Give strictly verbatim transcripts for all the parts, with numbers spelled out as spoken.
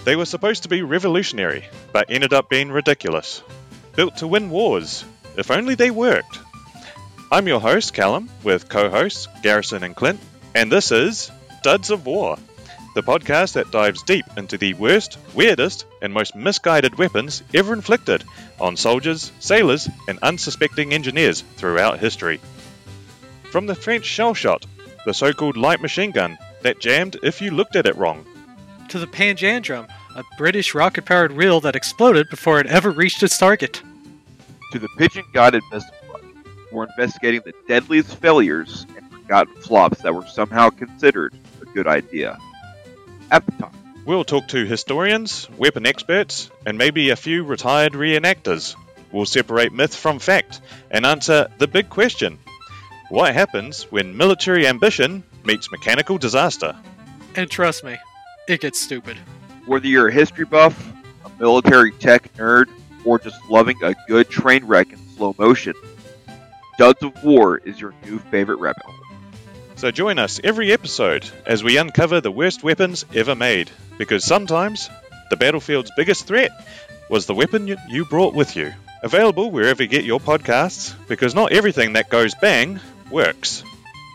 They were supposed to be revolutionary, but ended up being ridiculous. Built to win wars, if only they worked. I'm your host, Callum, with co-hosts Garrison and Clint, and this is Duds of War, the podcast that dives deep into the worst, weirdest, and most misguided weapons ever inflicted on soldiers, sailors, and unsuspecting engineers throughout history. From the French shell shot, the so-called light machine gun that jammed if you looked at it wrong, to the Panjandrum, a British rocket-powered reel that exploded before it ever reached its target, to the pigeon-guided missile bug, for investigating the deadliest failures and forgotten flops that were somehow considered a good idea at the time. We'll talk to historians, weapon experts, and maybe a few retired reenactors. We'll separate myth from fact and answer the big question: what happens when military ambition meets mechanical disaster? and trust me, it gets stupid. Whether you're a history buff, a military tech nerd, or just loving a good train wreck in slow motion, Duds of War is your new favorite rabbit hole. So join us every episode as we uncover the worst weapons ever made, because sometimes the battlefield's biggest threat was the weapon you- you brought with you. Available wherever you get your podcasts, because not everything that goes bang works.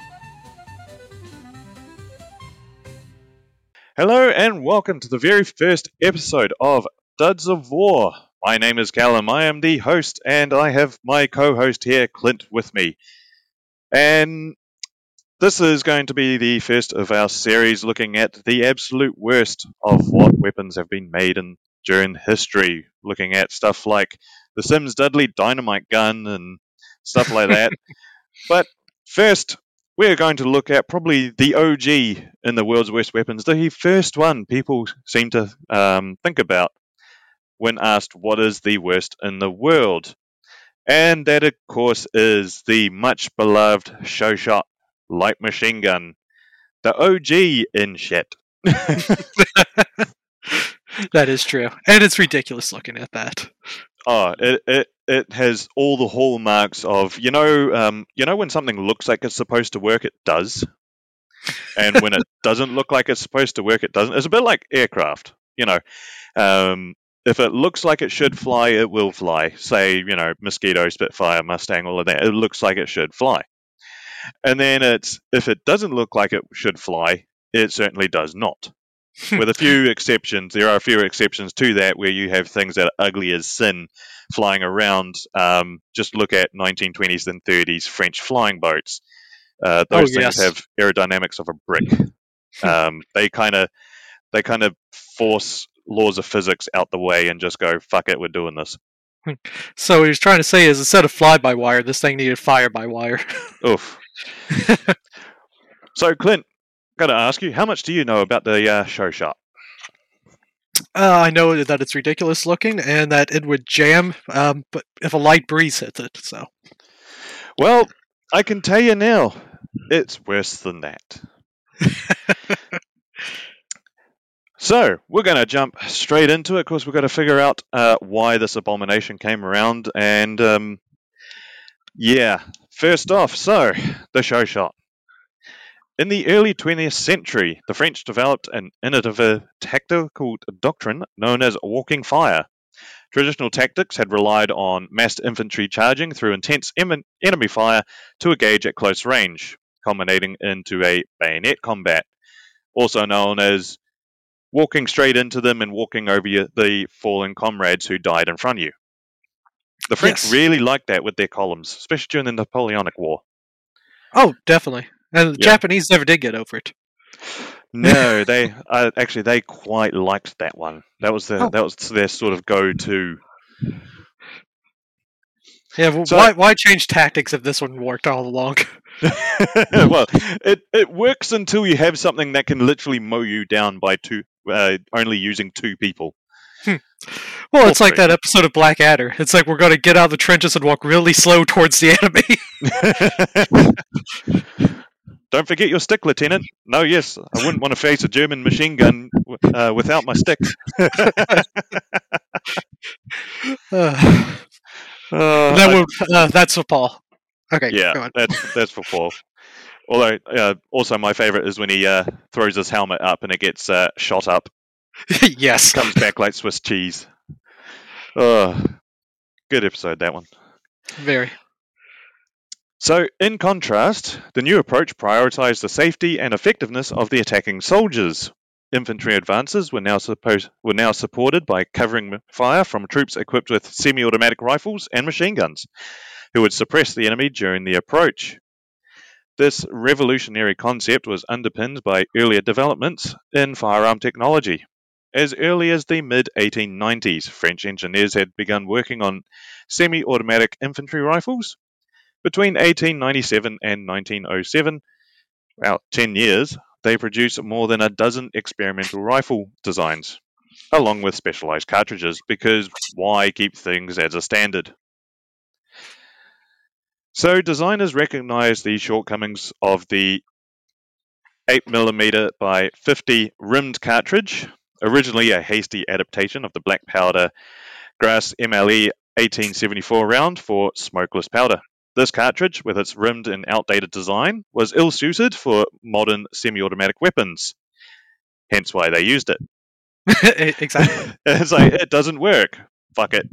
Hello and welcome to the very first episode of Duds of War. My name is Callum, I am the host, and I have my co-host here, Clint, with me. And this is going to be the first of our series looking at the absolute worst of what weapons have been made in, during history, looking at stuff like the Sims Dudley dynamite gun and stuff like that. But first, we're going to look at probably the O G in the world's worst weapons, the first one people seem to um, think about when asked what is the worst in the world. And that, of course, is the much beloved show shot light machine gun. The O G in shit. That is true. And it's ridiculous looking at that. Oh, it, it it has all the hallmarks of, you know, um, you know when something looks like it's supposed to work, it does. And when it doesn't look like it's supposed to work, it doesn't. It's a bit like aircraft, you know. Um, if it looks like it should fly, it will fly. Say, you know, Mosquito, Spitfire, Mustang, all of that. It looks like it should fly. And then it's if it doesn't look like it should fly, it certainly does not. With a few exceptions, there are a few exceptions to that where you have things that are ugly as sin flying around. Um, just look at nineteen twenties and thirties French flying boats. Uh, those Oh, things yes. have aerodynamics of a brick. um, they kind of they kind of force laws of physics out the way and just go, fuck it, we're doing this. So what he's trying to say is instead of fly-by-wire, this thing needed fire-by-wire. Oof. So, Clint, got to ask you, how much do you know about the uh, show shot? Uh, I know that it's ridiculous looking and that it would jam, um, but if a light breeze hits it, so. Well, I can tell you now, it's worse than that. So, we're going to jump straight into it. Of course, we've got to figure out uh, why this abomination came around. And, um, yeah, first off, so, the show shot. In the early twentieth century, the French developed an innovative tactical doctrine known as walking fire. Traditional tactics had relied on massed infantry charging through intense em- enemy fire to engage at close range, culminating into a bayonet combat, also known as walking straight into them and walking over your, the fallen comrades who died in front of you. The French Yes. really liked that with their columns, especially during the Napoleonic War. Oh, definitely. And the Yeah. Japanese never did get over it. No, they uh, actually they quite liked that one. That was the Oh. that was their sort of go-to. Yeah, well, So- why why change tactics if this one worked all along? Well, it it works until you have something that can literally mow you down by two, uh, only using two people. Well, it's Or like that episode of Blackadder. It's like we're going to get out of the trenches and walk really slow towards the enemy. Don't forget your stick, Lieutenant. No, yes, I wouldn't want to face a German machine gun uh, without my stick. Uh, Uh, that I- would, uh, that's for Paul. Okay, go yeah, on. that's that's for Paul. Although, uh, also my favorite is when he uh, throws his helmet up and it gets uh, shot up Yes. Comes back like Swiss cheese. Oh, good episode, that one. Very. So, in contrast, the new approach prioritized the safety and effectiveness of the attacking soldiers. Infantry advances were now, supposed, were now supported by covering fire from troops equipped with semi-automatic rifles and machine guns, who would suppress the enemy during the approach. This revolutionary concept was underpinned by earlier developments in firearm technology. As early as the mid eighteen nineties, French engineers had begun working on semi-automatic infantry rifles. Between eighteen ninety-seven and nineteen oh seven, about ten years, they produced more than a dozen experimental rifle designs, along with specialized cartridges, because why keep things as a standard? So designers recognized the shortcomings of the eight millimeter by fifty rimmed cartridge, originally a hasty adaptation of the black powder Gras M L E eighteen seventy-four round for smokeless powder. This cartridge, with its rimmed and outdated design, was ill-suited for modern semi-automatic weapons. Hence why they used it. Exactly. It's like, it doesn't work. Fuck it.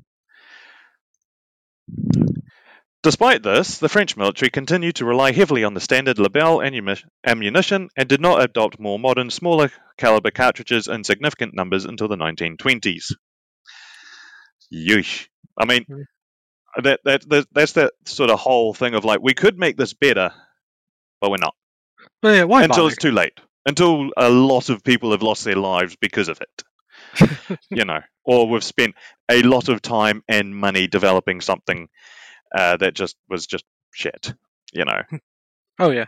Despite this, the French military continued to rely heavily on the standard Lebel ammunition and did not adopt more modern, smaller caliber cartridges in significant numbers until the nineteen twenties. Yeesh. I mean, that, that, that that's that sort of whole thing of like, we could make this better, but we're not. But yeah, why Until bother? it's too late. Until a lot of people have lost their lives because of it. You know, or we've spent a lot of time and money developing something uh, that just was just shit, you know. Oh, yeah.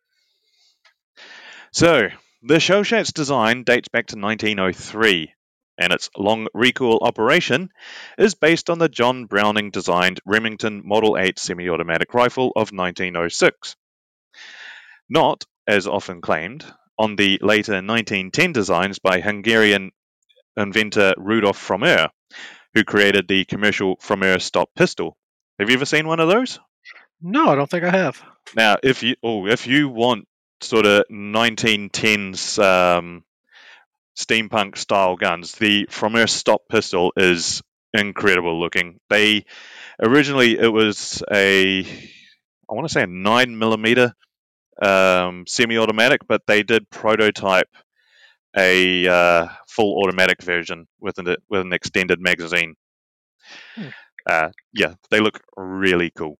So, the Shoshat's design dates back to nineteen oh three, and its long recoil operation is based on the John Browning designed Remington Model eight semi-automatic rifle of nineteen oh six. Not, as often claimed, on the later nineteen ten designs by Hungarian inventor Rudolf Frommer, who created the commercial Frommer stop pistol. Have you ever seen one of those? No, I don't think I have. Now, if you oh, if you want sort of nineteen tens um, steampunk style guns, the Frommer stop pistol is incredible looking. They originally it was a I want to say a nine millimeter um, semi-automatic, but they did prototype a uh, full automatic version with an with an extended magazine. Hmm. Uh, yeah, they look really cool.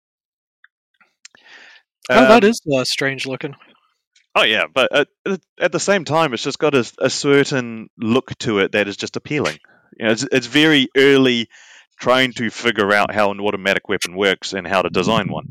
Oh, Um, that is uh, strange looking. Oh yeah, but at, at the same time, it's just got a, a certain look to it that is just appealing. You know, it's, it's very early trying to figure out how an automatic weapon works and how to design one.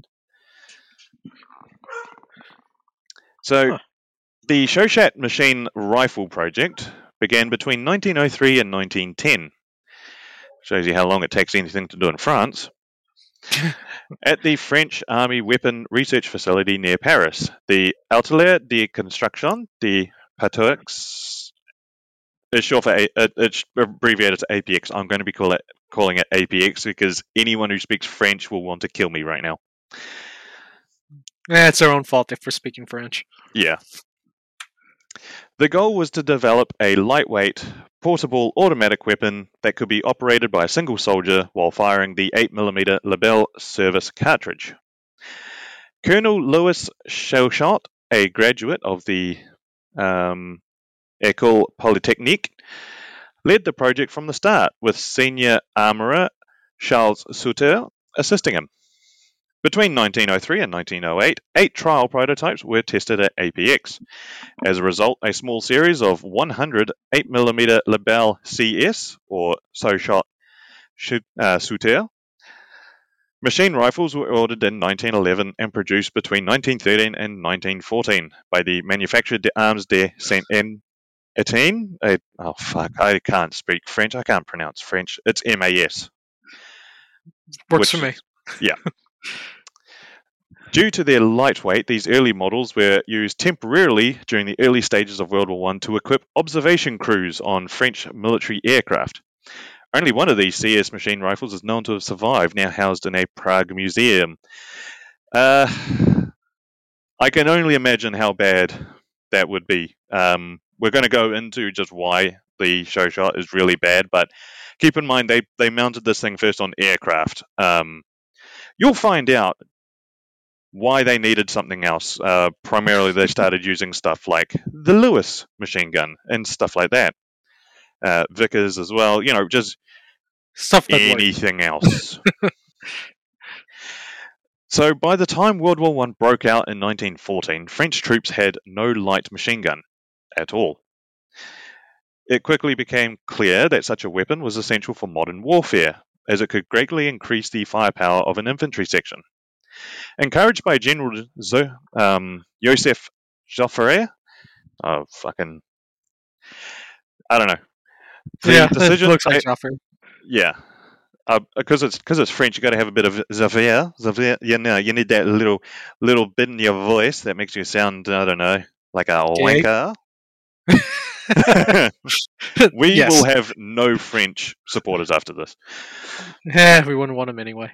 So, Huh. the Shoshat machine rifle project began between nineteen oh three and nineteen ten. Shows you how long it takes anything to do in France. At the French Army Weapon Research Facility near Paris, the Atelier de Construction de Pateux is short for a, it, it's abbreviated to A P X. I'm going to be call it, calling it A P X because anyone who speaks French will want to kill me right now. Eh, it's their own fault if we're speaking French. Yeah. The goal was to develop a lightweight, portable automatic weapon that could be operated by a single soldier while firing the eight millimeter Lebel service cartridge. Colonel Louis Shellshot, a graduate of the um, École Polytechnique, led the project from the start, with senior armourer Charles Sauter assisting him. Between nineteen oh three and nineteen oh eight, eight trial prototypes were tested at A P X. As a result, a small series of one hundred eight millimeter Lebel C S, or Shellshot uh, Sauter, machine rifles were ordered in nineteen eleven and produced between nineteen thirteen and nineteen fourteen by the Manufacture d'Armes de Saint-Étienne. Uh, oh, fuck, I can't speak French. I can't pronounce French. It's M A S. Works which, for me. Yeah. Due to their lightweight, these early models were used temporarily during the early stages of World War One to equip observation crews on French military aircraft. Only one of these C S machine rifles is known to have survived, now housed in a Prague museum. Uh, I can only imagine how bad that would be. Um, we're going to go into just why the show shot is really bad, but keep in mind they, they mounted this thing first on aircraft. Um, you'll find out why they needed something else. Uh, primarily, they started using stuff like the Lewis machine gun and stuff like that. Uh, Vickers as well, you know, just Stuff that worked. anything else. So by the time World War One broke out in nineteen fourteen, French troops had no light machine gun at all. It quickly became clear that such a weapon was essential for modern warfare, as it could greatly increase the firepower of an infantry section. Encouraged by General Zo- um, Joseph Joffre, oh fucking, I don't know. The yeah, decision, it looks like it- Joffrey. yeah, because uh, it's because it's French. You got to have a bit of Xavier. Xavier, you know, you need that little little bit in your voice that makes you sound, I don't know, like a Gay? wanker. We yes. will have no French supporters after this. Yeah, we wouldn't want him anyway.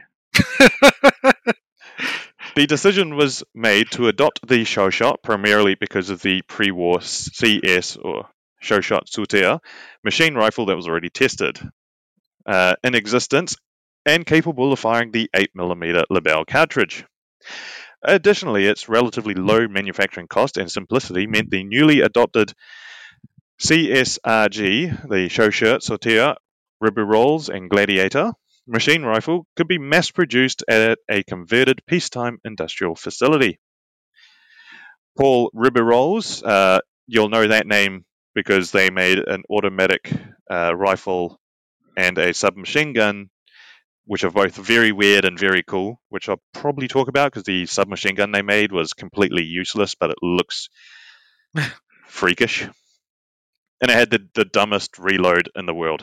The decision was made to adopt the show shot primarily because of the pre-war C S or show shot Sauter machine rifle that was already tested, uh, in existence, and capable of firing the eight millimeter Lebel cartridge. Additionally, its relatively low manufacturing cost and simplicity meant the newly adopted C S R G, the Chauchat Sauter, Ribeyrolles, and Gladiator machine rifle could be mass-produced at a converted peacetime industrial facility. Paul Ribeyrolles, uh, you'll know that name because they made an automatic uh, rifle and a submachine gun, which are both very weird and very cool, which I'll probably talk about because the submachine gun they made was completely useless, but it looks freakish. And it had the, the dumbest reload in the world.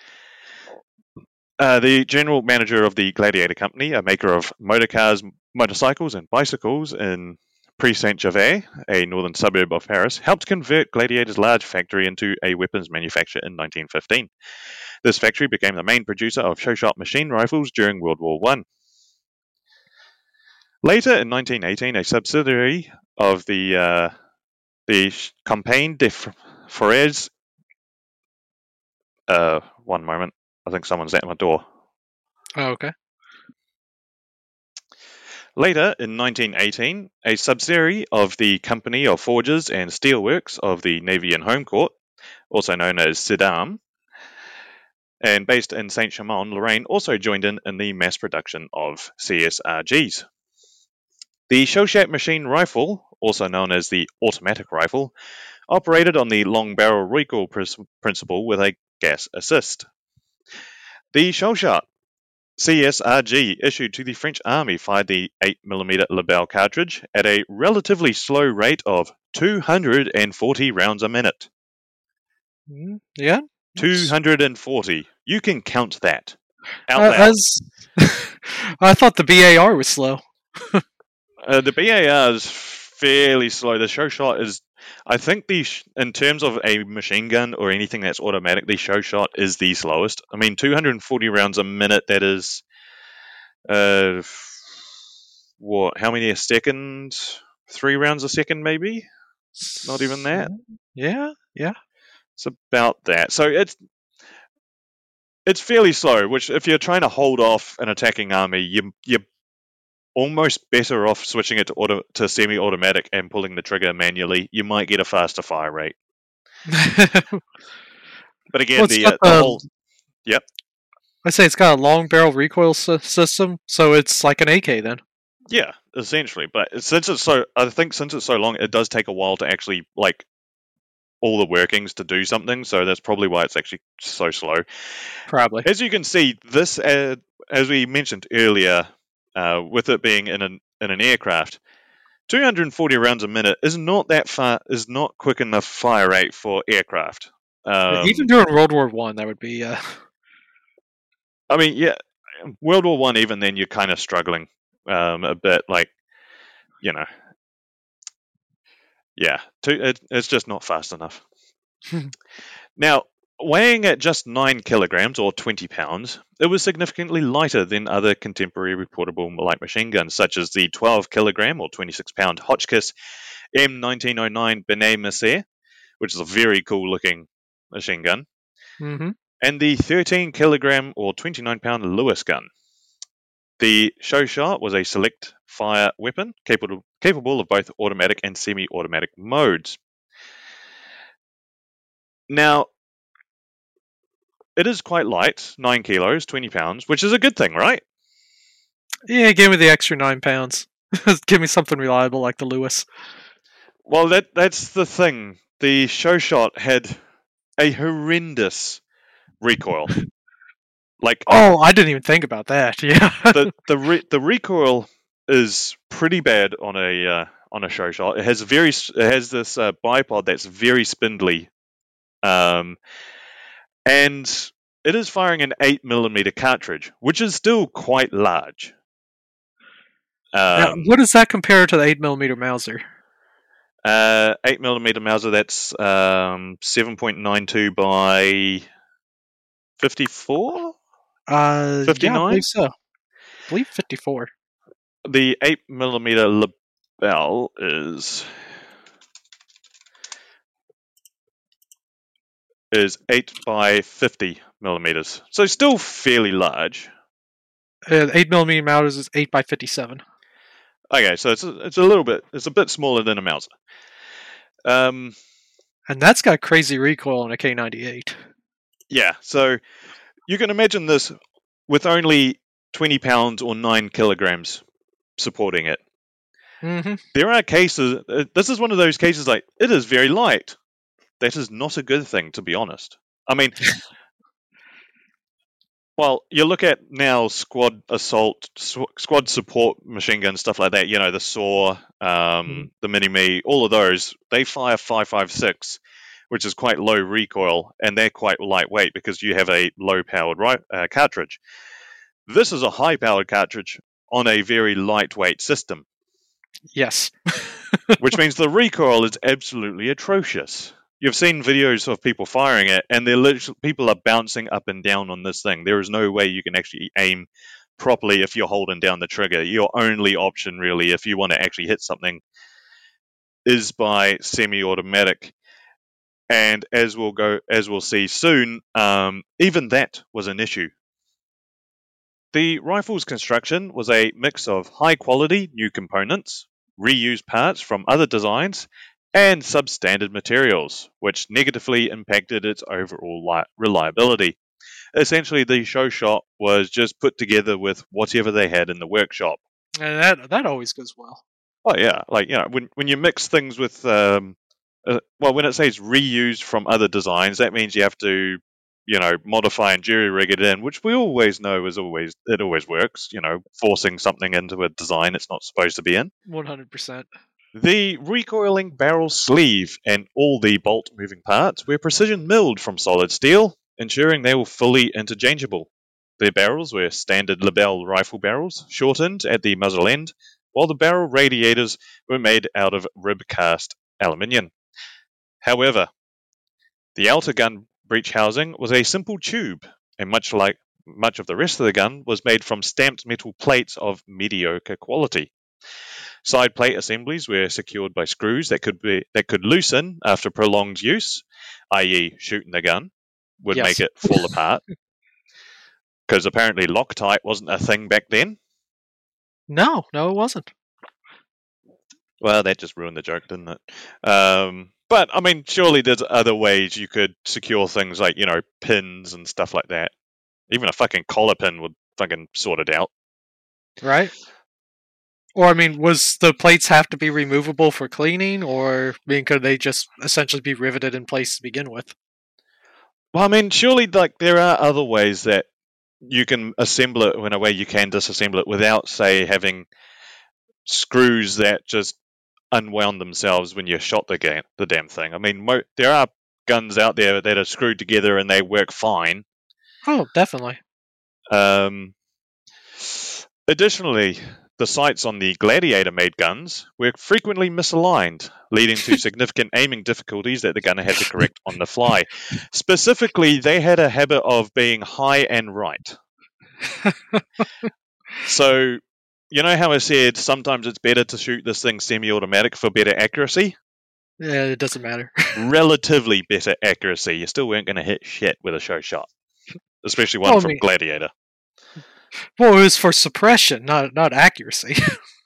Uh, the general manager of the Gladiator Company, a maker of motorcars, motorcycles, and bicycles in Pré Saint-Gervais, a northern suburb of Paris, helped convert Gladiator's large factory into a weapons manufacturer in nineteen fifteen. This factory became the main producer of show-shot machine rifles during World War One. Later, in nineteen eighteen, a subsidiary of the uh, the Compagnie de Forges. Uh, one moment. I think someone's at my door. Oh, okay. Later, in nineteen eighteen, a subsidiary of the Company of Forges and Steelworks of the Navy and Home Court, also known as SIDAM, and based in Saint-Chamond-Lorraine, also joined in in the mass production of C S R Gs. The Chauchat machine rifle, also known as the automatic rifle, operated on the long barrel recoil principle with a gas assist. The Chauchat C S R G issued to the French Army fired the eight millimeter Lebel cartridge at a relatively slow rate of two hundred forty rounds a minute. Mm, yeah. two hundred forty. You can count that out Uh, loud. as I thought the B A R was slow. Uh, the B A R is fairly slow. The show shot is, I think, the sh- in terms of a machine gun or anything that's automatic, the show shot is the slowest. I mean, two hundred forty rounds a minute. That is, uh, what? How many a second? Three rounds a second, maybe. Not even that. Yeah, yeah. It's about that. So it's it's fairly slow. Which, if you're trying to hold off an attacking army, you you almost better off switching it to auto, to semi-automatic and pulling the trigger manually. You might get a faster fire rate. But again, Well, it's the, got uh, the the- whole yep, I say it's got a long barrel recoil s- system, so it's like an A K then. yeah, essentially. But since it's so, I think since it's so long, it does take a while to actually like all the workings to do something. So that's probably why it's actually so slow. Probably. As you can see, this, uh, as we mentioned earlier, uh, with it being in an in an aircraft, two hundred forty rounds a minute is not that far. Is not quick enough fire rate for aircraft. Um, Even during World War One, that would be. Uh, I mean, yeah, World War One. Even then, you're kind of struggling um, a bit. Like, you know, yeah, two, it, it's just not fast enough. Now, weighing at just nine kilograms or twenty pounds, it was significantly lighter than other contemporary reportable light machine guns, such as the twelve kilogram or twenty-six pound Hotchkiss M nineteen oh nine Benet Misser, which is a very cool looking machine gun. Mm-hmm. and the thirteen kilogram or twenty-nine pound Lewis gun. The show shot was a select fire weapon capable, capable of both automatic and semi-automatic modes. Now, it is quite light, nine kilos, twenty pounds, which is a good thing, right? Yeah, give me the extra nine pounds. Give me something reliable like the Lewis. Well, that that's the thing. The show shot had a horrendous recoil. Like, Oh, I didn't even think about that. Yeah. the the re- the recoil is pretty bad on a uh, on a show shot. It has a very s- it has this uh, bipod that's very spindly, um, and it is firing an eight millimeter cartridge, which is still quite large. Now, Um, what does that compare to the eight millimeter Mauser? uh, eight millimeter Mauser, that's um, seven point nine two by fifty-four. Uh, yeah, I fifty-nine? believe so. I believe fifty-four. The eight millimeter Lebel is is eight by fifty millimeters, so still fairly large. Uh, eight millimeter Mauser is eight by fifty-seven. Okay, so it's a, it's a little bit it's a bit smaller than a Mauser. Um, And that's got crazy recoil on a K ninety-eight. yeah, so you can imagine this with only twenty pounds or nine kilograms supporting it. Mm-hmm. There are cases. Uh, this is one of those cases like it is very light. That is not a good thing, to be honest. I mean, well, you look at now squad assault, sw- squad support machine guns, stuff like that. You know, the S A W, um, Mhm. the Mini-Me, all of those. They fire five five six, which is quite low recoil, and they're quite lightweight because you have a low-powered ri- uh, cartridge. This is a high-powered cartridge on a very lightweight system, Yes. which means the recoil is absolutely atrocious. You've seen videos of people firing it, and they're literally, people are bouncing up and down on this thing. There is no way you can actually aim properly if you're holding down the trigger. Your only option, really, if you want to actually hit something, is by semi-automatic. And as we'll go, as we'll see soon, um, even that was an issue. The rifle's construction was a mix of high-quality new components, reused parts from other designs, and substandard materials, which negatively impacted its overall li- reliability. Essentially, the show shot was just put together with whatever they had in the workshop. And that that always goes well. Oh yeah, like you know, when when you mix things with, um, uh, well, when it says reused from other designs, that means you have to, you know, modify and jury rig it in, which we always know is always it always works. You know, forcing something into a design it's not supposed to be in. one hundred percent. The recoiling barrel sleeve and all the bolt moving parts were precision milled from solid steel, ensuring they were fully interchangeable. The barrels were standard Lebel rifle barrels, shortened at the muzzle end, while the barrel radiators were made out of rib cast aluminium. However, the outer gun breech housing was a simple tube, and much like much of the rest of the gun was made from stamped metal plates of mediocre quality. Side plate assemblies were secured by screws that could be that could loosen after prolonged use, that is, shooting the gun would Yes. make it fall apart. Because apparently Loctite wasn't a thing back then. No, no, it wasn't. Well, that just ruined the joke, didn't it? Um, but I mean, surely there's other ways you could secure things like, you know, pins and stuff like that. Even a fucking collar pin would fucking sort it out. Right? Or, I mean, was the plates have to be removable for cleaning, or, I mean, could they just essentially be riveted in place to begin with? Well, I mean, surely like there are other ways that you can assemble it in a way you can disassemble it without, say, having screws that just unwound themselves when you shot the game, the damn thing. I mean, mo- there are guns out there that are screwed together and they work fine. Oh, definitely. Um, additionally, the sights on the Gladiator-made guns were frequently misaligned, leading to significant aiming difficulties that the gunner had to correct on the fly. Specifically, they had a habit of being high and right. So, you know how I said sometimes it's better to shoot this thing semi-automatic for better accuracy? Yeah, it doesn't matter. Relatively better accuracy. You still weren't going to hit shit with a show shot, especially one Well, I from mean- Gladiator. Well, it was for suppression, not not accuracy.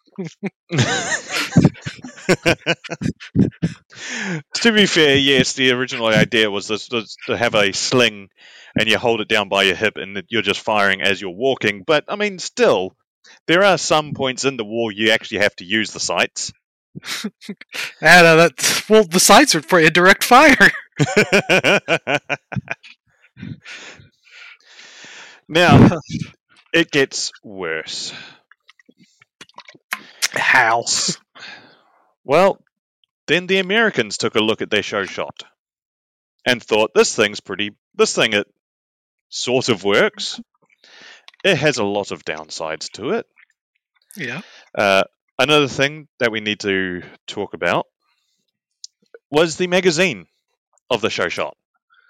To be fair, yes, the original idea was this, was to have a sling and you hold it down by your hip and you're just firing as you're walking. But, I mean, still, there are some points in the war you actually have to use the sights. And uh, that well, the sights are for indirect fire. Now, it gets worse. How? Well, then the Americans took a look at their show shot and thought, this thing's pretty, this thing, it sort of works. It has a lot of downsides to it. Yeah. Uh, another thing that we need to talk about was the magazine of the show shot.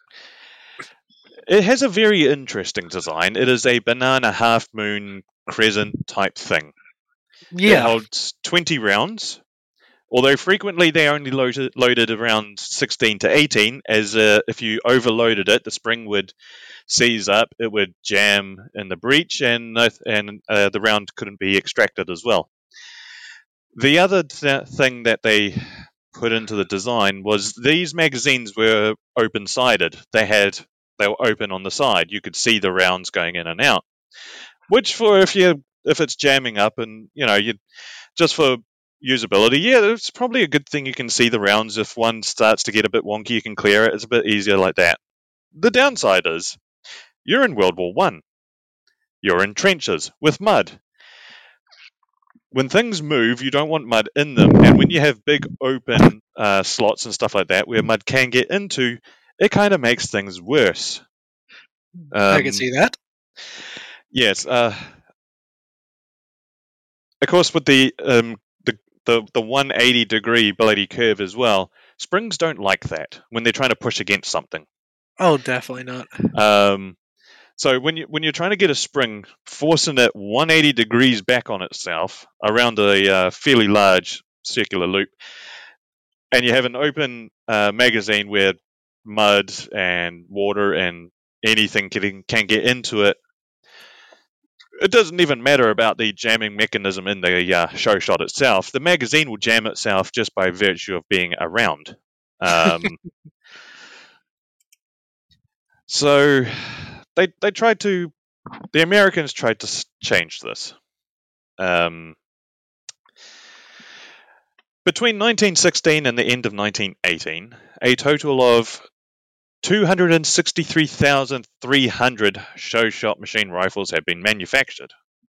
It has a very interesting design. It is a banana half moon crescent type thing. It Yeah. holds twenty rounds, although frequently they only loaded, loaded around sixteen to eighteen, as uh, if you overloaded it, the spring would seize up, it would jam in the breech, and, uh, and uh, the round couldn't be extracted as well. The other th- thing that they put into the design was these magazines were open-sided. They had they were open on the side. You could see the rounds going in and out. Which, for if you if it's jamming up and you know you just for usability, yeah, it's probably a good thing you can see the rounds. If one starts to get a bit wonky, you can clear it. It's a bit easier like that. The downside is you're in World War One. You're in trenches with mud. When things move, you don't want mud in them, and when you have big open uh, slots and stuff like that where mud can get into, it kind of makes things worse. I can Um, see that. Yes. Uh, of course, with the, um, the the the one hundred eighty degree bloody curve as well, springs don't like that when they're trying to push against something. Oh, definitely not. Um, so when you when you're trying to get a spring, forcing it one hundred eighty degrees back on itself around a uh, fairly large circular loop, and you have an open uh, magazine where mud and water and anything can, can get into it. It doesn't even matter about the jamming mechanism in the uh, show shot itself. The magazine will jam itself just by virtue of being around. Um, so they they tried to, the Americans tried to change this. Um, between nineteen sixteen and the end of nineteen eighteen, a total of two hundred sixty-three thousand three hundred show shot machine rifles have been manufactured,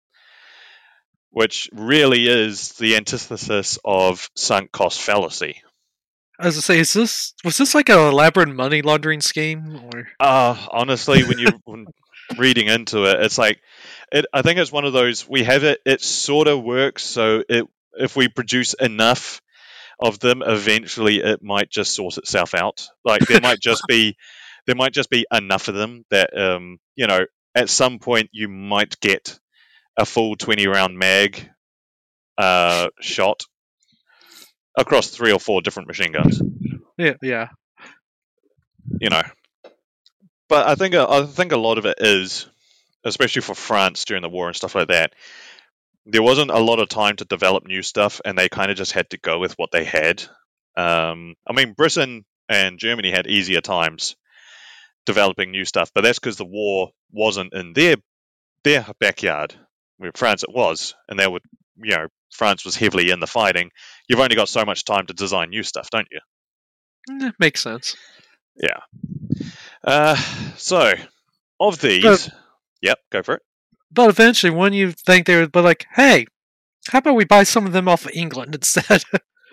which really is the antithesis of sunk cost fallacy. As I say, is this was this like an elaborate money laundering scheme, or Uh, honestly, when you're when reading into it, it's like, it, I think it's one of those, we have it, it sort of works, so it if we produce enough of them, eventually it might just sort itself out. Like there might just be there might just be enough of them that um, you know, at some point you might get a full twenty round mag uh, shot across three or four different machine guns. yeah, yeah, You know, but I think I think a lot of it is, especially for France during the war and stuff like that, there wasn't a lot of time to develop new stuff, and they kind of just had to go with what they had. Um, I mean, Britain and Germany had easier times developing new stuff, but that's because the war wasn't in their their backyard. Where France it was, and they would, you know, France was heavily in the fighting. You've only got so much time to design new stuff, don't you? Eh, makes sense. Yeah. Uh, so, of these, But- yep, go for it. But eventually, when you think they would be like, hey, how about we buy some of them off of England instead?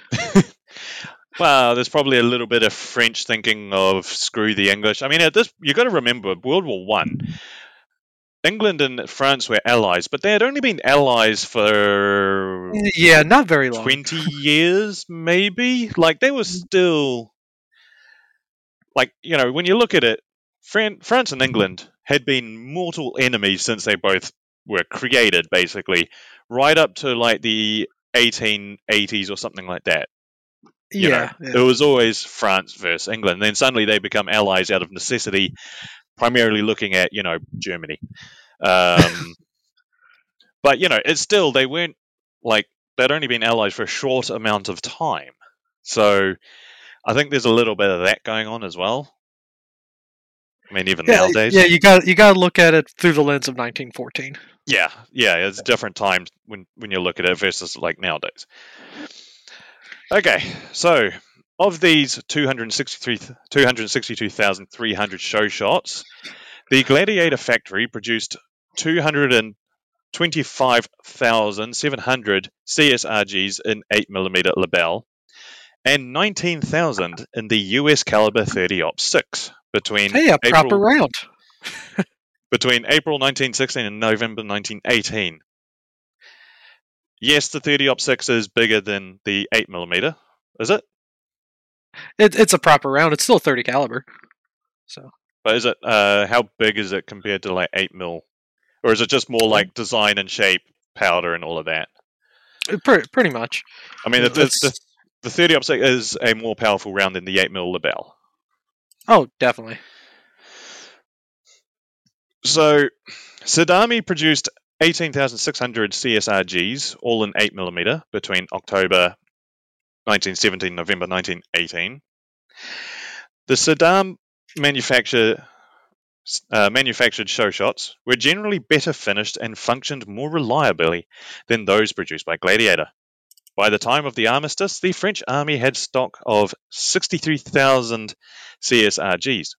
Well, there's probably a little bit of French thinking of screw the English. I mean, at this, you got to remember, World War One, England and France were allies, but they had only been allies for yeah, not very long. twenty years, maybe. Like they were still, like, you know, when you look at it, Fran- France and England had been mortal enemies since they both were created, basically, right up to like the eighteen eighties or something like that. You yeah, know, yeah. it was always France versus England. Then suddenly they become allies out of necessity, primarily looking at, you know, Germany. Um, but, you know, it's still, they weren't like, they'd only been allies for a short amount of time. So I think there's a little bit of that going on as well. I mean, even yeah, nowadays. yeah, you got you got to look at it through the lens of nineteen fourteen. Yeah, yeah, it's different times when, when you look at it versus like nowadays. Okay, so of these two hundred sixty-two thousand three hundred show shots, the Gladiator factory produced two hundred twenty-five thousand seven hundred C S R Gs in eight millimeter Lebel and nineteen thousand in the U S caliber thirty op six between Hey, a proper April round. between April nineteen sixteen and November nineteen eighteen. Yes, the thirty op six is bigger than the eight millimeter, is it? It, it's a proper round. It's still thirty caliber. So, But is it? Uh, how big is it compared to like eight mil, or is it just more like design and shape, powder, and all of that? pretty, pretty much. I mean, the, the, It's- the, the thirty op six is a more powerful round than the eight mil Lebel. Oh, definitely. So, Saddam produced eighteen thousand six hundred C S R Gs, all in eight millimeter, between October nineteen seventeen and November nineteen eighteen. The Saddam manufacture, uh, manufactured show shots were generally better finished and functioned more reliably than those produced by Gladiator. By the time of the armistice, the French army had stock of sixty-three thousand C S R Gs.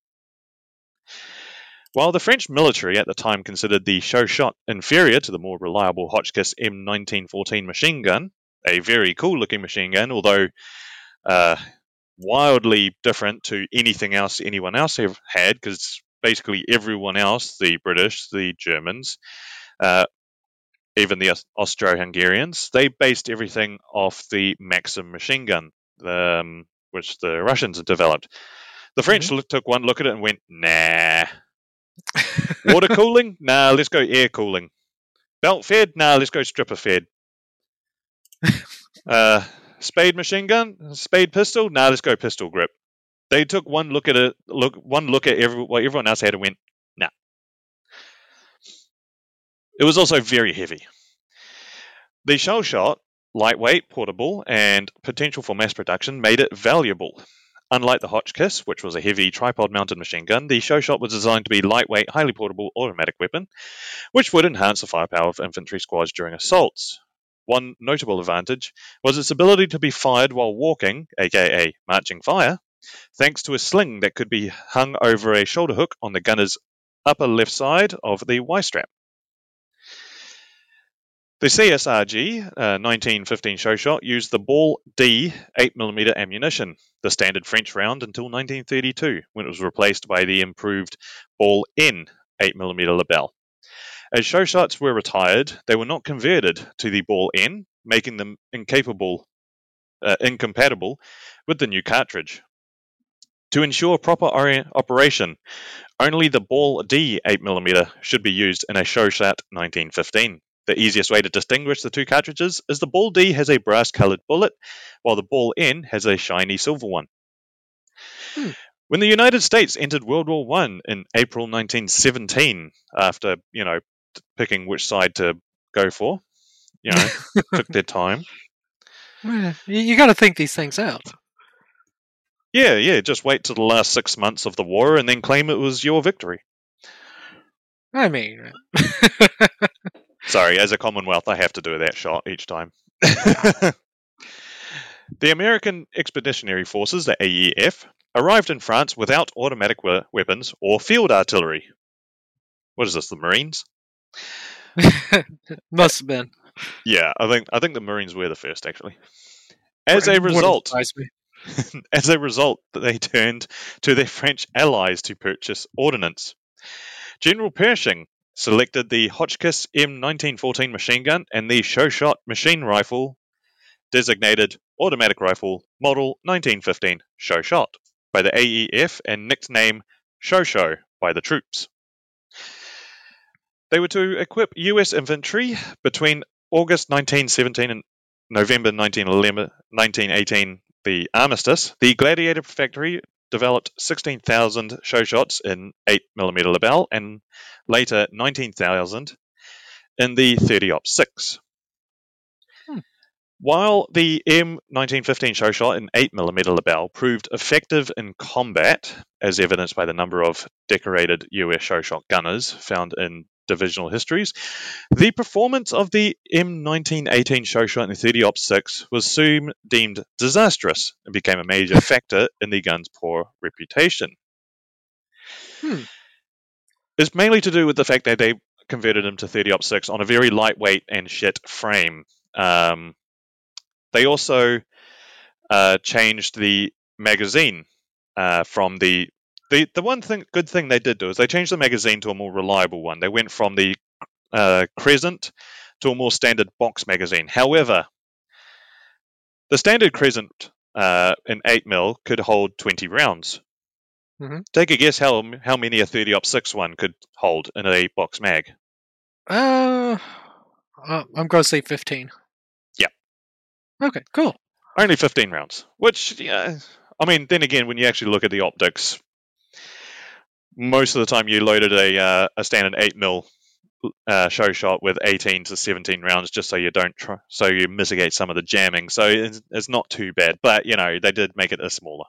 While the French military at the time considered the show shot inferior to the more reliable Hotchkiss M nineteen fourteen machine gun, a very cool-looking machine gun, although uh, wildly different to anything else anyone else have had, because basically everyone else, the British, the Germans, uh, even the Austro-Hungarians, they based everything off the Maxim machine gun, um, which the Russians had developed. The French Mm-hmm. took one look at it and went, nah. Water cooling? Nah, let's go air cooling. Belt fed? Nah, let's go stripper fed. uh, spade machine gun? Spade pistol? Nah, let's go pistol grip. They took one look at it, look one look at every, what everyone else had and went, nah. It was also very heavy. The shell shot, lightweight, portable, and potential for mass production made it valuable. Unlike the Hotchkiss, which was a heavy tripod-mounted machine gun, the show shot was designed to be lightweight, highly portable automatic weapon, which would enhance the firepower of infantry squads during assaults. One notable advantage was its ability to be fired while walking, aka marching fire, thanks to a sling that could be hung over a shoulder hook on the gunner's upper left side of the Y-strap. The C S R G uh, nineteen fifteen show shot used the Ball D eight millimeter ammunition, the standard French round until nineteen thirty-two, when it was replaced by the improved Ball N eight millimeter Lebel. As show shots were retired, they were not converted to the Ball N, making them incapable, uh, incompatible with the new cartridge. To ensure proper ori- operation, only the Ball D eight millimeter should be used in a show shot nineteen fifteen. The easiest way to distinguish the two cartridges is the Ball D has a brass-colored bullet, while the Ball N has a shiny silver one. Hmm. When the United States entered World War One in April nineteen seventeen, after, you know, picking which side to go for, you know, took their time. You, you got to think these things out. Yeah, yeah, just wait till the last six months of the war and then claim it was your victory. I mean, Sorry, as a Commonwealth, I have to do that shot each time. The American Expeditionary Forces, the A E F, arrived in France without automatic we- weapons or field artillery. What is this, the Marines? must have been. Yeah, I think I think the Marines were the first, actually. As a Wouldn't result, surprise me. as a result, they turned to their French allies to purchase ordnance. General Pershing selected the Hotchkiss M nineteen fourteen machine gun and the show shot machine rifle, designated automatic rifle model nineteen fifteen show shot by the A E F and nicknamed Show Show by the troops. They were to equip U S infantry between August nineteen seventeen and November nineteen eighteen the armistice, the Gladiator factory developed sixteen thousand show shots in eight millimeter Lebel and later nineteen thousand in the thirty op six. Hmm. While the M nineteen fifteen show shot in eight millimeter Lebel proved effective in combat, as evidenced by the number of decorated U S show shot gunners found in divisional histories, the performance of the M nineteen eighteen show shot in thirty op six was soon deemed disastrous and became a major factor in the gun's poor reputation. Hmm. It's mainly to do with the fact that they converted him to thirty op six on a very lightweight and shit frame. Um, they also uh, changed the magazine uh, from the The the one thing good thing they did do is they changed the magazine to a more reliable one. They went from the uh, Crescent to a more standard box magazine. However, the standard Crescent uh, in eight mil could hold twenty rounds. Mm-hmm. Take a guess how how many a thirty op six one could hold in a box mag. Uh, uh I'm going to say fifteen. Yeah. Okay, cool. Only fifteen rounds, which, yeah, I mean, then again, when you actually look at the optics, most of the time you loaded a uh, a standard eight mil uh, show shot with eighteen to seventeen rounds, just so you don't try, so you mitigate some of the jamming. So it's, it's not too bad, but you know they did make it a smaller.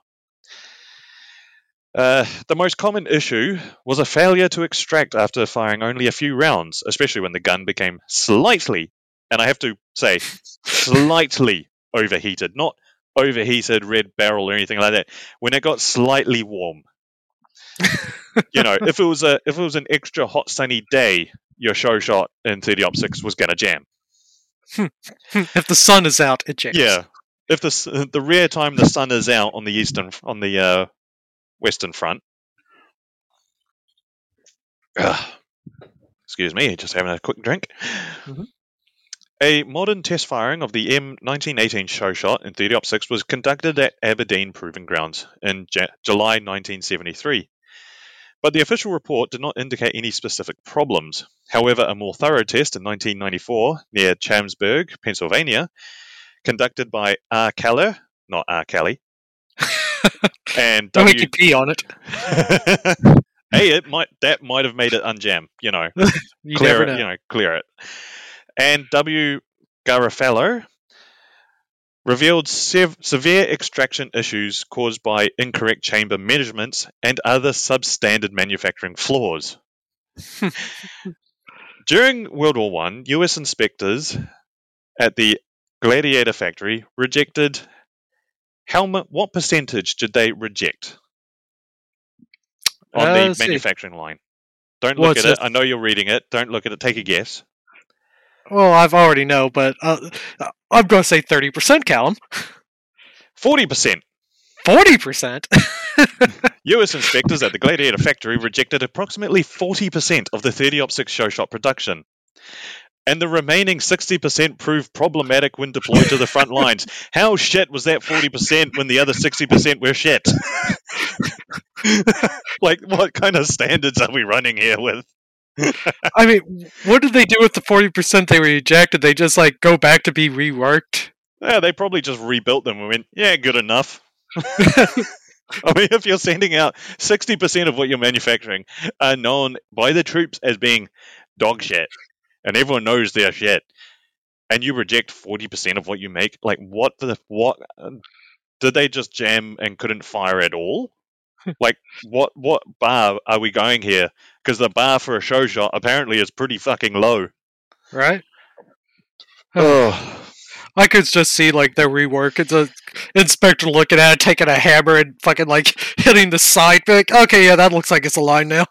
Uh, the most common issue was a failure to extract after firing only a few rounds, especially when the gun became slightly, and I have to say, slightly overheated, not overheated red barrel or anything like that. When it got slightly warm. You know, if it was a if it was an extra hot sunny day, your show shot in thirty op six was gonna jam. If the sun is out, it jams. Yeah, if the the rare time the sun is out on the eastern on the uh, western front. Ugh. Excuse me, just having a quick drink. Mm-hmm. A modern test firing of the M nineteen eighteen show shot in thirty op six was conducted at Aberdeen Proving Grounds in J- July nineteen seventy-three. But the official report did not indicate any specific problems. However, a more thorough test in nineteen ninety-four near Chambersburg, Pennsylvania, conducted by R. Keller, not R. Kelly, and Don't W. make you pee on it. Hey, it might that might have made it unjam, you know, You clear never it, know. you know, clear it. And W. Garofalo revealed sev- severe extraction issues caused by incorrect chamber measurements and other substandard manufacturing flaws. During World War One, U S inspectors at the Gladiator factory rejected how mu- what percentage did they reject on Uh, the let's see. manufacturing line? Don't Well, look it's at it. a- I know you're reading it. Don't look at it. Take a guess. Well, I've already know, but uh, I'm going to say thirty percent, Callum. forty percent. forty percent? U S inspectors at the Gladiator factory rejected approximately forty percent of the thirty op six show shot production. And the remaining sixty percent proved problematic when deployed to the front lines. How shit was that forty percent when the other sixty percent were shit? Like, what kind of standards are we running here with? I mean, what did they do with the forty percent they rejected? They just, like, go back to be reworked? Yeah, they probably just rebuilt them and went, yeah, good enough. I mean, if you're sending out sixty percent of what you're manufacturing are known by the troops as being dog shit, and everyone knows they're shit, and you reject forty percent of what you make, like, what the, what, uh, did they just jam and couldn't fire at all? Like, what, what bar are we going here? Because the bar for a show shot apparently is pretty fucking low. Right? Oh. I could just see, like, their rework. It's a inspector looking at it, taking a hammer and fucking, like, hitting the side. Be like, okay, yeah, that looks like it's a line now.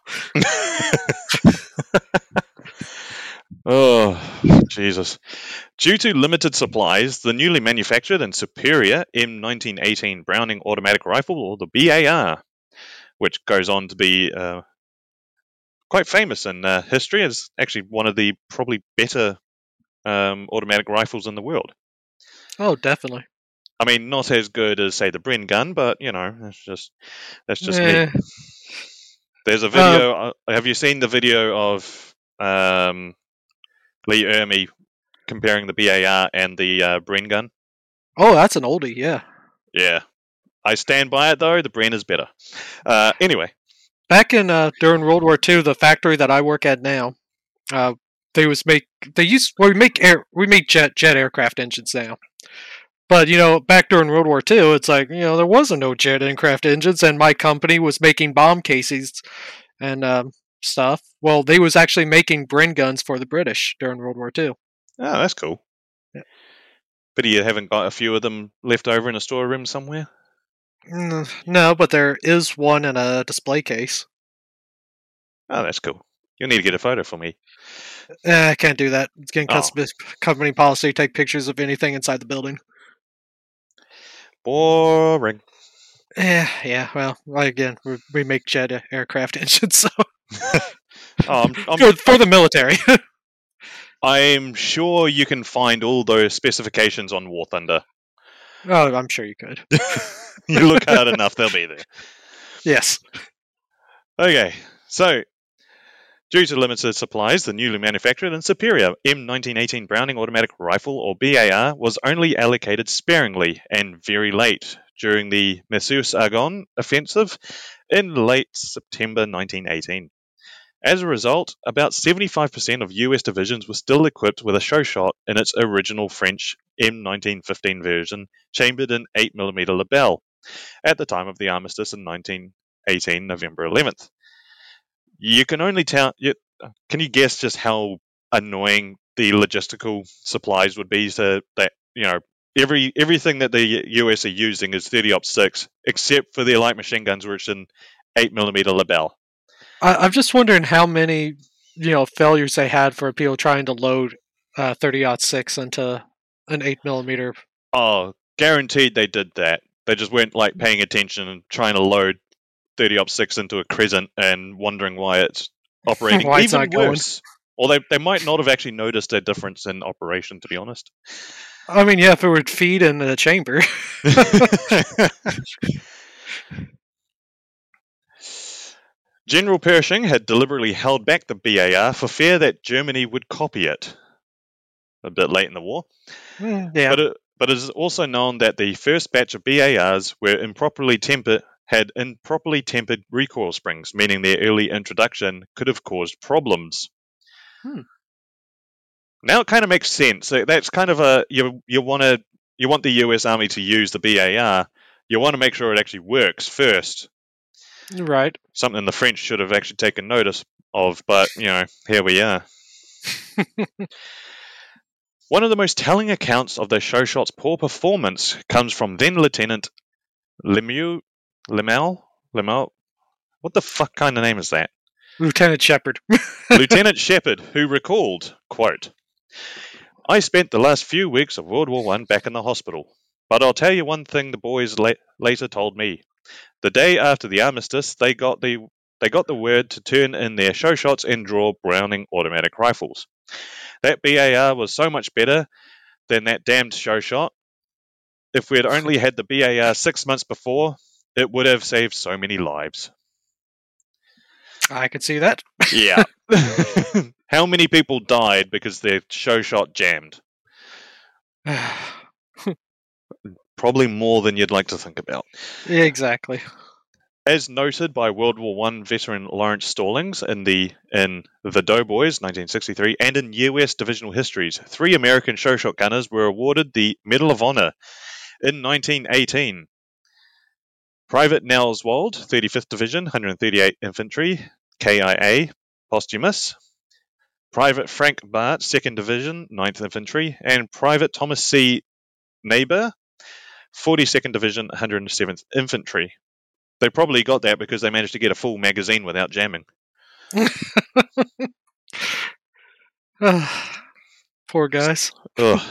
Oh, Jesus. Due to limited supplies, the newly manufactured and superior M nineteen eighteen Browning automatic rifle, or the B A R, which goes on to be uh, quite famous in uh, history, is actually one of the probably better um, automatic rifles in the world. Oh, definitely. I mean, not as good as, say, the Bren gun, but, you know, that's just that's just Eh. me. There's a video. Uh, have you seen the video of um, Lee Ermey comparing the B A R and the uh, Bren gun? Oh, that's an oldie, yeah. Yeah. I stand by it, though. The Bren is better. Uh, anyway. Back in uh, during World War Two, the factory that I work at now, uh, they was make they used well, we make air we make jet jet aircraft engines now. But you know, back during World War Two, it's like you know there wasn't no jet aircraft engines, and my company was making bomb cases and um, stuff. Well, they was actually making Bren guns for the British during World War Two. Oh, that's cool. Yeah. But you haven't got a few of them left over in a storeroom somewhere? Mm, No, but there is one in a display case. Oh, that's cool. You'll need to get a photo for me. Eh, I can't do that. It's getting Oh. custom company policy to take pictures of anything inside the building. Boring. Yeah, yeah. Well, again, we, we make jet aircraft engines, so oh, I'm, I'm, for, for the military. I'm sure you can find all those specifications on War Thunder. Oh, I'm sure you could. You look hard enough, they'll be there. Yes. Okay, so due to limited supplies, the newly manufactured and superior M nineteen eighteen Browning Automatic Rifle, or B A R, was only allocated sparingly and very late during the Meuse-Argonne offensive in late September nineteen eighteen. As a result, about seventy-five percent of U S divisions were still equipped with a show shot in its original French M nineteen fifteen version, chambered in eight millimeter Lebel, at the time of the armistice in nineteen eighteen, November eleventh. You can only tell. You, can you guess just how annoying the logistical supplies would be to that? You know, every everything that the U S are using is thirty op six, except for their light machine guns, which are in eight millimeter Lebel. I, I'm just wondering how many, you know, failures they had for people trying to load uh, thirty aught six into an eight millimeter. Oh, guaranteed they did that. They just weren't like paying attention and trying to load thirty op six into a Crescent and wondering why it's operating Why it's even not going. worse. Or they, they might not have actually noticed a difference in operation, to be honest. I mean, yeah, if it would feed in the chamber. General Pershing had deliberately held back the B A R for fear that Germany would copy it. A bit late in the war. Mm, yeah. But it, but it is also known that the first batch of B A Rs were improperly tempered, had improperly tempered recoil springs, meaning their early introduction could have caused problems. Hmm. Now it kind of makes sense. So that's kind of a you you want to you want the U S Army to use the B A R. You want to make sure it actually works first. Right. Something the French should have actually taken notice of, but you know, here we are. One of the most telling accounts of the show shot's poor performance comes from then Lieutenant Lemieux, Lemel, Lemel. What the fuck kind of name is that? Lieutenant Shepard. Lieutenant Shepard, who recalled, quote, "I spent the last few weeks of World War One back in the hospital, but I'll tell you one thing the boys la- later told me. The day after the armistice, they got the they got the word to turn in their show shots and draw Browning automatic rifles. That B A R was so much better than that damned show shot. If we had only had the B A R six months before, it would have saved so many lives." I could see that. Yeah. How many people died because their show shot jammed? Probably more than you'd like to think about. Yeah, exactly. As noted by World War One veteran Lawrence Stallings in the in The Doughboys, nineteen sixty-three, and in U S divisional histories, three American show shot gunners were awarded the Medal of Honor in nineteen eighteen. Private Nels Wald, thirty-fifth Division, one hundred thirty-eight Infantry, K I A, posthumous. Private Frank Bart, second Division, ninth Infantry, and Private Thomas C. Neighbor, forty-second Division, one hundred seventh Infantry. They probably got that because they managed to get a full magazine without jamming. Poor guys. Ugh.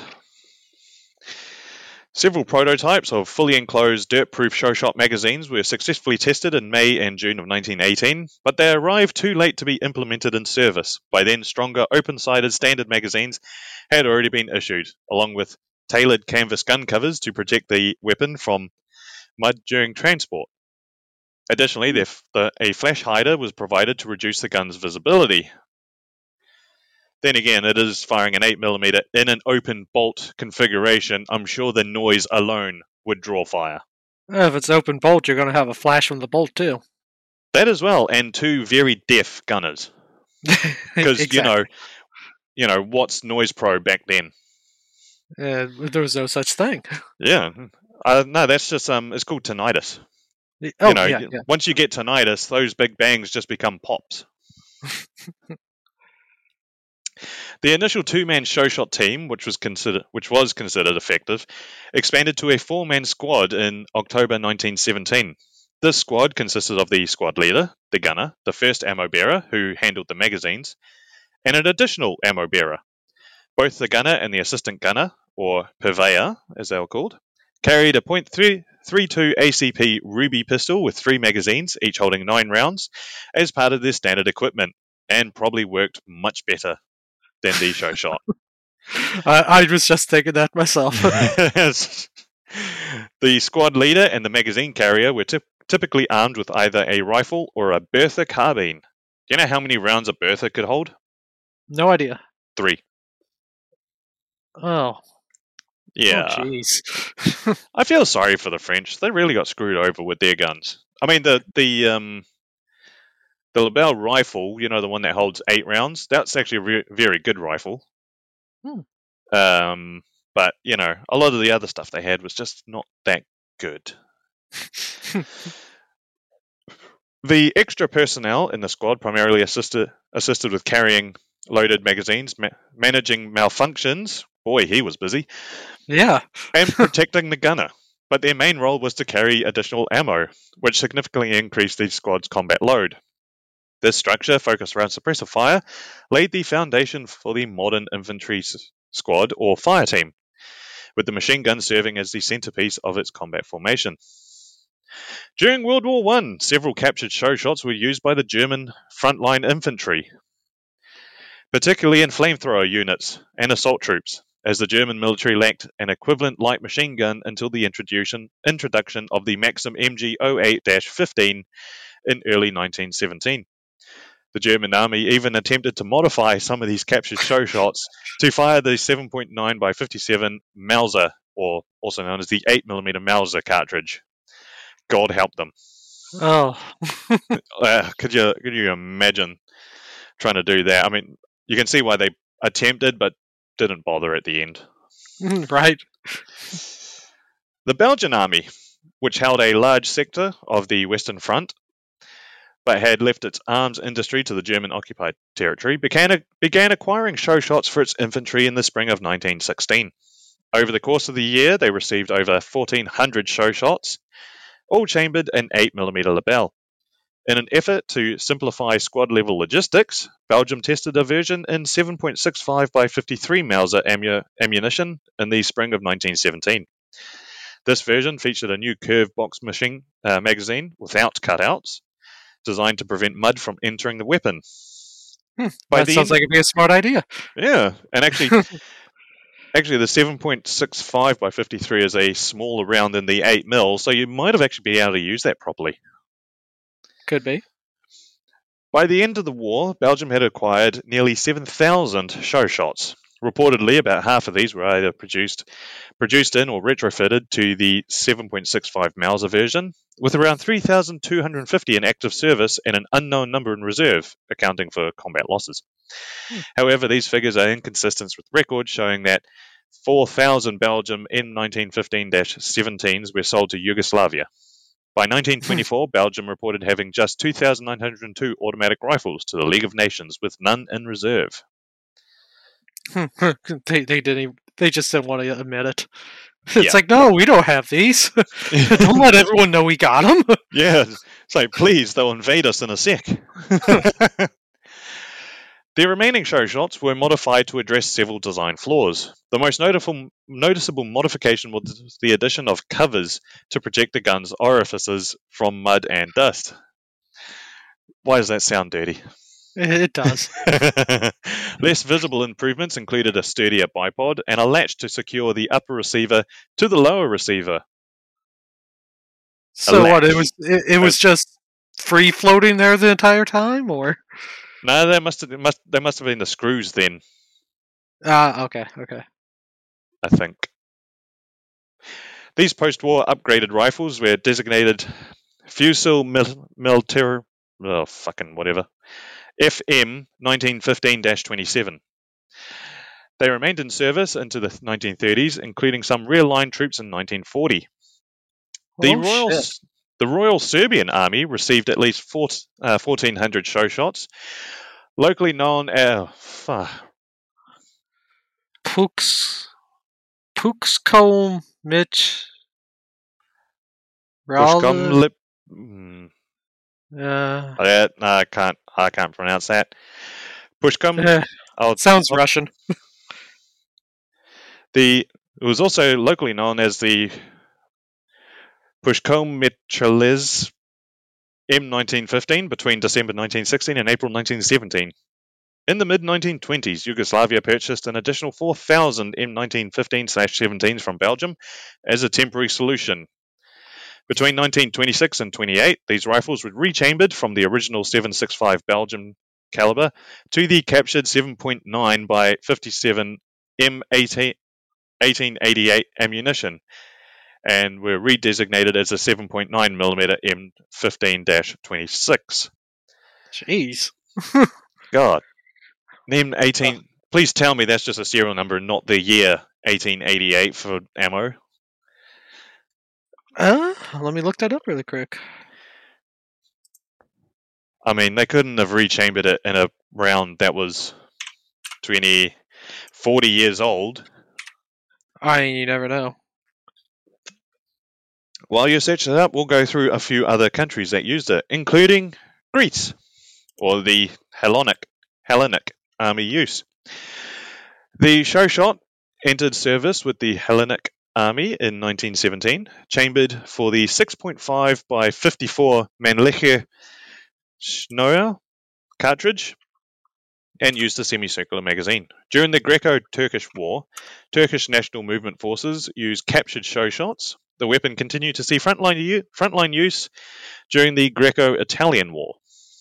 Several prototypes of fully enclosed dirt-proof show shot magazines were successfully tested in May and June of nineteen eighteen, but they arrived too late to be implemented in service. By then, stronger open-sided standard magazines had already been issued, along with tailored canvas gun covers to protect the weapon from mud during transport. Additionally, the, the, a flash hider was provided to reduce the gun's visibility. Then again, it is firing an eight millimeter in an open bolt configuration. I'm sure the noise alone would draw fire. If it's open bolt, you're going to have a flash from the bolt too. That as well, and two very deaf gunners. Because exactly. you know, you know what's Noise Pro back then? Uh, there was no such thing. Yeah, uh, no, that's just um, it's called tinnitus. Oh you know, yeah, yeah. Once you get tinnitus, those big bangs just become pops. The initial two-man show-shot team, which was considered which was considered effective, expanded to a four-man squad in October nineteen seventeen. This squad consisted of the squad leader, the gunner, the first ammo bearer, who handled the magazines, and an additional ammo bearer. Both the gunner and the assistant gunner, or purveyor, as they were called, carried a point three two A C P Ruby pistol with three magazines, each holding nine rounds, as part of their standard equipment, and probably worked much better than the show shot. I, I was just thinking that myself. The squad leader and the magazine carrier were typ- typically armed with either a rifle or a Bertha carbine. Do you know how many rounds a Bertha could hold? No idea. Three. Oh. Yeah. Oh, jeez. I feel sorry for the French. They really got screwed over with their guns. I mean, the the um the Lebel rifle, you know, the one that holds eight rounds, that's actually a re- very good rifle. Hmm. Um, but you know, a lot of the other stuff they had was just not that good. The extra personnel in the squad primarily assisted assisted with carrying loaded magazines, ma- managing malfunctions. Boy, he was busy. Yeah. And protecting the gunner. But their main role was to carry additional ammo, which significantly increased the squad's combat load. This structure, focused around suppressive fire, laid the foundation for the modern infantry s- squad or fire team, with the machine gun serving as the centerpiece of its combat formation. During World War One, several captured show shots were used by the German frontline infantry, particularly in flamethrower units and assault troops, as the German military lacked an equivalent light machine gun until the introduction, introduction of the Maxim M G oh eight fifteen in early nineteen seventeen. The German army even attempted to modify some of these captured show shots to fire the seven point nine by fifty-seven Mauser, or also known as the eight millimeter Mauser cartridge. God help them. Oh. uh, could you could you imagine trying to do that? I mean, you can see why they attempted, but didn't bother at the end. Right. The Belgian army, which held a large sector of the Western Front, but had left its arms industry to the German-occupied territory, began, began acquiring show shots for its infantry in the spring of nineteen sixteen. Over the course of the year, they received over fourteen hundred show shots, all chambered in eight millimeter Lebel. In an effort to simplify squad-level logistics, Belgium tested a version in seven point six five by fifty-three Mauser ammu- ammunition in the spring of nineteen seventeen. This version featured a new curved box machine uh, magazine without cutouts, designed to prevent mud from entering the weapon. Hmm, that sounds end, like it'd be a smart idea. Yeah, and actually, actually, the seven point six five by fifty-three is a smaller round than the eight mil, so you might have actually been able to use that properly. Could be. By the end of the war, Belgium had acquired nearly seven thousand show shots. Reportedly, about half of these were either produced, produced in or retrofitted to the seven point six five Mauser version, with around three thousand two hundred fifty in active service and an unknown number in reserve, accounting for combat losses. Hmm. However, these figures are inconsistent with records showing that four thousand Belgium M nineteen fifteen seventeens were sold to Yugoslavia. By nineteen twenty-four, Belgium reported having just two thousand nine hundred two automatic rifles to the League of Nations, with none in reserve. they they didn't. They just didn't want to admit it. It's yeah. like, no, we don't have these. Don't let everyone know we got them. Yeah, it's like, please, they'll invade us in a sec. The remaining show shots were modified to address several design flaws. The most notable, noticeable modification was the addition of covers to protect the gun's orifices from mud and dust. Why does that sound dirty? It does. Less visible improvements included a sturdier bipod and a latch to secure the upper receiver to the lower receiver. So what? It was it, it was just free floating there the entire time, or? No, they must have must they must have been the screws then. Ah, uh, okay, okay. I think. These post-war upgraded rifles were designated Fusil Mil- Militaire, oh, fucking whatever, F M nineteen fifteen dash twenty-seven. They remained in service into the nineteen thirties, including some rear-line troops in nineteen forty. The Oh, Royal, shit. the Royal Serbian Army received at least four, uh, fourteen hundred show shots, locally known as uh, Pux. Puxcom Mitch. Pushkom Ralda. Lip. Mm, Uh, uh, I can't. I can't pronounce that. Pushkom. eh, Oh, sounds oh, Russian. the it was also locally known as the Pushkom Mitraillez M nineteen fifteen between December nineteen sixteen and April nineteen seventeen. In the mid nineteen twenties, Yugoslavia purchased an additional four thousand M nineteen fifteen seventeens from Belgium as a temporary solution. Between nineteen twenty-six and twenty-eight, these rifles were rechambered from the original seven sixty-five Belgian caliber to the captured seven point nine by fifty-seven M eighteen eighty-eight ammunition, and were redesignated as a seven point nine millimeter M fifteen twenty-six. Jeez. God. M eighteen. Please tell me that's just a serial number and not the year eighteen eighty-eight for ammo. Uh, let me look that up really quick. I mean, they couldn't have rechambered it in a round that was twenty, forty years old. I mean, you never know. While you're searching it up, we'll go through a few other countries that used it, including Greece, or the Hellenic, Hellenic Army use. The show shot entered service with the Hellenic Army in nineteen seventeen, chambered for the six point five by fifty-four Mannlicher Schnauer cartridge, and used a semicircular magazine. During the Greco-Turkish War, Turkish National Movement forces used captured show shots. The weapon continued to see frontline, u- frontline use during the Greco-Italian War.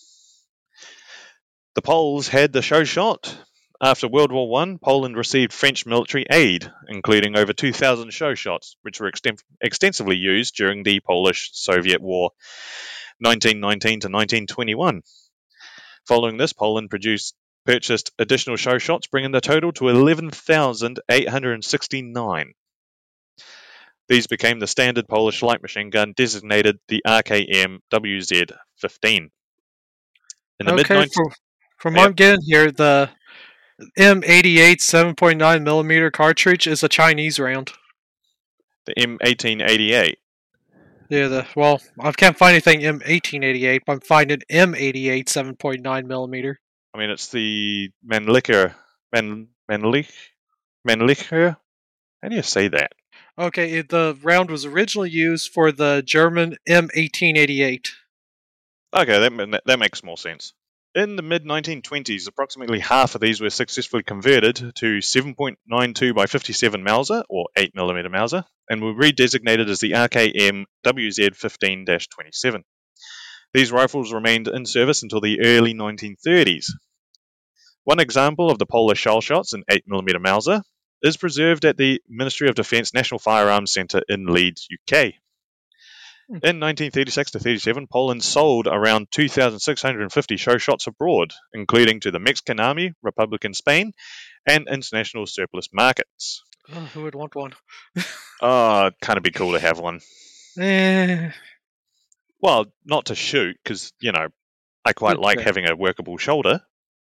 The Poles had the show shot. After World War One, Poland received French military aid, including over two thousand show shots, which were exten- extensively used during the Polish-Soviet War, nineteen nineteen to nineteen twenty-one. Following this, Poland produced purchased additional show shots, bringing the total to eleven thousand eight hundred sixty-nine. These became the standard Polish light machine gun, designated the R K M W Z fifteen. In the Okay, mid-nineties, from, from Yep. what I'm getting here, the M eighty-eight seven point nine millimeter cartridge is a Chinese round. the M eighteen eighty-eight. Yeah, the well, I can't find anything M eighteen eighty-eight, but I'm finding M eighty-eight seven point nine millimeter. I mean, it's the Mannlicher, Man, Mannlich, Mannlicher. How do you say that? Okay, it, the round was originally used for the German M eighteen eighty-eight. Okay, that that makes more sense. In the mid nineteen twenties, approximately half of these were successfully converted to seven point nine two by fifty-seven Mauser, or eight millimeter Mauser, and were redesignated as the R K M W Z fifteen twenty-seven. These rifles remained in service until the early nineteen thirties. One example of the Polish shell shots in eight millimeter Mauser is preserved at the Ministry of Defence National Firearms Centre in Leeds, U K. In nineteen thirty-six to thirty-seven, Poland sold around two thousand six hundred fifty show shots abroad, including to the Mexican Army, Republican Spain, and international surplus markets. Oh, who would want one? Oh, it'd kind of be cool to have one. Eh, Well, not to shoot, because, you know, I quite Okay. like having a workable shoulder.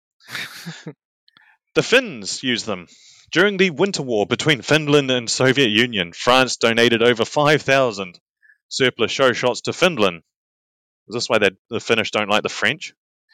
The Finns used them. During the Winter War between Finland and Soviet Union, France donated over five thousand surplus show shots to Finland. Is this why they- the Finnish don't like the French?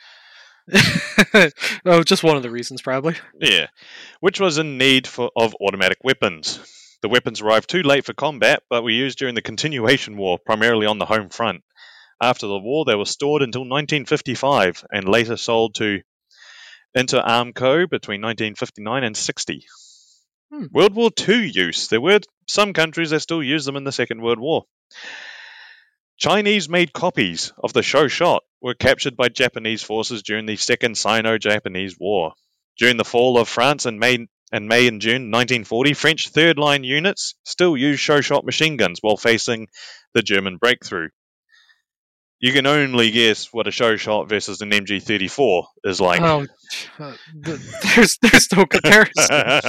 oh, just one of the reasons, probably. Yeah, which was in need for, of automatic weapons. The weapons arrived too late for combat, but were used during the Continuation War, primarily on the home front. After the war, they were stored until nineteen fifty-five, and later sold to Inter Armco between nineteen fifty-nine and sixty. Hmm. World War Two use. There were some countries that still used them in the Second World War. Chinese-made copies of the show shot were captured by Japanese forces during the Second Sino-Japanese War. During the fall of France in May In May and June nineteen forty, French third-line units still used show-shot machine guns while facing the German breakthrough. You can only guess what a show-shot versus an M G thirty-four is like. Oh, uh, th- there's there's no comparison.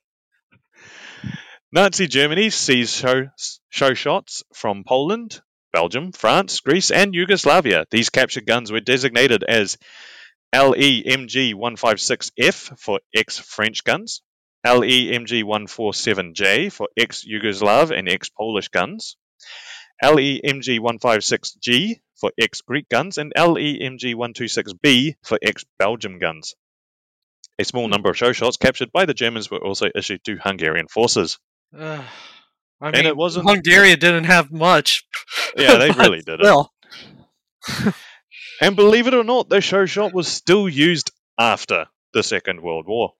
Nazi Germany seized show, show shots from Poland, Belgium, France, Greece, and Yugoslavia. These captured guns were designated as L E M G one fifty-six F for ex-French guns, L E M G one forty-seven J for ex-Yugoslav and ex-Polish guns, L E M G one fifty-six G for ex-Greek guns, and L E M G one twenty-six B for ex-Belgium guns. A small number of show shots captured by the Germans were also issued to Hungarian forces. Uh, I And mean, it wasn't- Hungary didn't have much. Yeah, they but really did it. still. And believe it or not, the show shot was still used after the Second World War.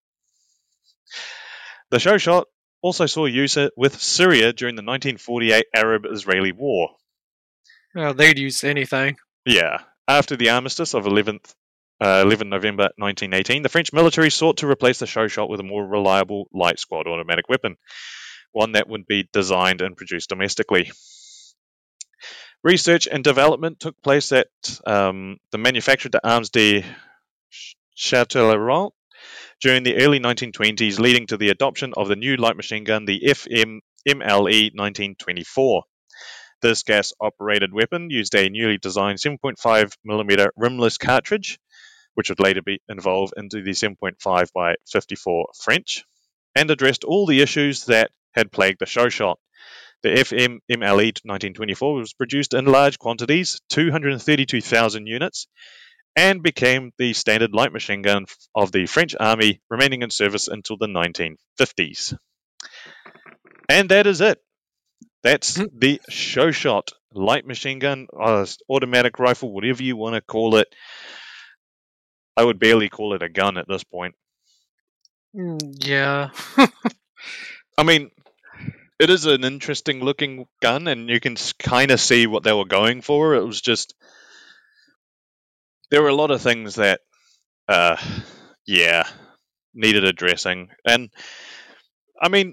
The show shot also saw use with Syria during the nineteen forty-eight Arab-Israeli War. Oh, they'd use anything. Yeah, after the armistice of eleventh, uh, eleventh November nineteen eighteen, the French military sought to replace the show shot with a more reliable light squad automatic weapon, one that would be designed and produced domestically. Research and development took place at um, the Manufacture d'Armes de Châtellerault during the early nineteen twenties, leading to the adoption of the new light machine gun, the F M M L E nineteen twenty-four. This gas-operated weapon used a newly designed seven point five millimeter rimless cartridge, which would later be evolved into the seven point five by fifty-four French, and addressed all the issues that had plagued the show shot. The F M M L E nineteen twenty-four was produced in large quantities, two hundred thirty-two thousand units, and became the standard light machine gun of the French army, remaining in service until the nineteen fifties. And that is it. That's the show shot light machine gun, uh, automatic rifle, whatever you want to call it. I would barely call it a gun at this point. Mm, yeah. I mean, it is an interesting looking gun, and you can kind of see what they were going for. It was just, there were a lot of things that, uh, yeah, needed addressing. And, I mean,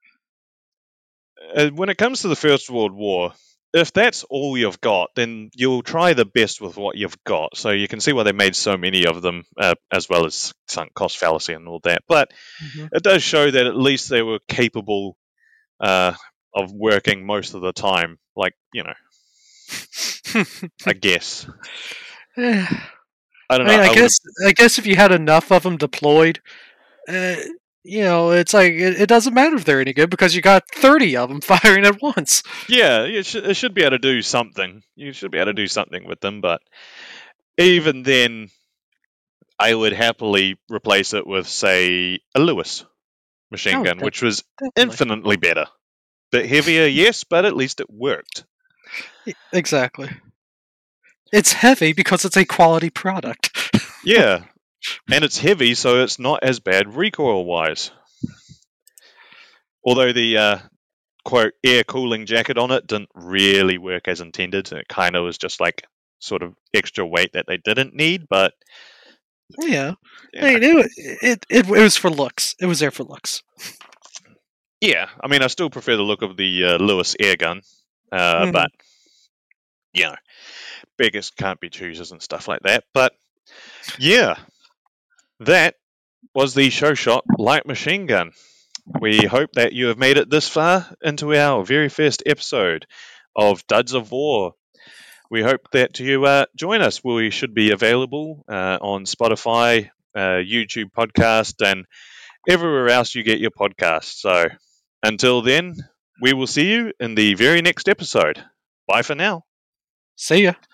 uh, when it comes to the First World War, if that's all you've got, then you'll try the best with what you've got. So you can see why they made so many of them, uh, as well as sunk cost fallacy and all that. But Mhm. it does show that at least they were capable uh, of working most of the time. Like, you know, I guess. Eh, I don't I know. mean, I I would've- guess I guess if you had enough of them deployed, uh, you know, it's like it, it doesn't matter if they're any good because you got thirty of them firing at once. Yeah, it should, it should be able to do something. You should be able to do something with them, but even then, I would happily replace it with, say, a Lewis machine Oh, gun, def- which was Definitely. infinitely better. Bit heavier, yes, but at least it worked. Exactly. It's heavy because it's a quality product. Yeah, and it's heavy, so it's not as bad recoil-wise. Although the uh, quote air cooling jacket on it didn't really work as intended. It kind of was just like sort of extra weight that they didn't need, but Yeah. yeah. I mean, it, wa- it, it, it was for looks. It was there for looks. Yeah, I mean, I still prefer the look of the uh, Lewis air gun, uh, Mhm. but you know, beggars can't be choosers and stuff like that. But yeah, that was the show shot light machine gun. We hope that you have made it this far into our very first episode of Duds of War. We hope that you uh, join us. We should be available uh, on Spotify, uh, YouTube podcast, and everywhere else you get your podcasts. So until then, we will see you in the very next episode. Bye for now. See ya.